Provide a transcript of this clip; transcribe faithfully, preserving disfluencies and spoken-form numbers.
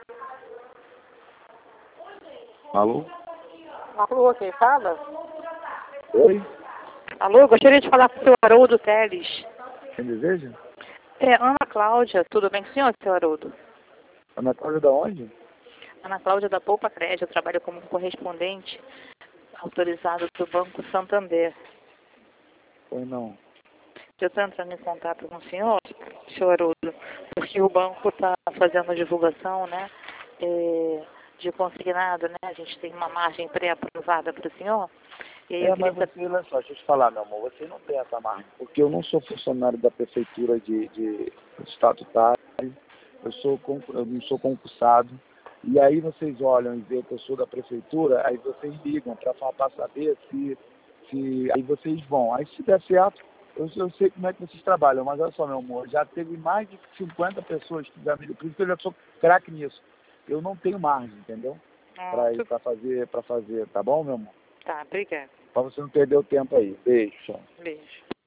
Alô? Alô, quem fala? Oi? Alô, gostaria de falar com o senhor Haroldo Teles. Quem deseja? É, Ana Cláudia, tudo bem com o senhor, senhor Haroldo? Ana Cláudia da onde? Ana Cláudia da Poupa Crédito, eu trabalho como correspondente autorizado do Banco Santander. Oi, não. Eu estou entrando em contato com o senhor, senhor Haroldo, porque o banco está fazendo divulgação, né, é, de consignado, né? A gente tem uma margem pré-aprovada para o senhor. E aí eu É, queria mas saber... você, olha só, deixa eu te falar, meu amor, você não tem essa margem, porque eu não sou funcionário da prefeitura de, de estatutário, eu, sou, con- eu não sou concursado, e aí vocês olham e veem que eu sou da prefeitura, aí vocês ligam para saber se, se... Aí vocês vão, aí se der certo, eu, eu sei como é que vocês trabalham, mas olha só, meu amor, já teve mais de cinquenta pessoas que já me... Por isso que eu já sou craque nisso. Eu não tenho margem, entendeu? Ah, Para tu... fazer, para fazer, tá bom, meu amor? Tá, obrigada. Para você não perder o tempo aí. Beijo, tchau. Beijo.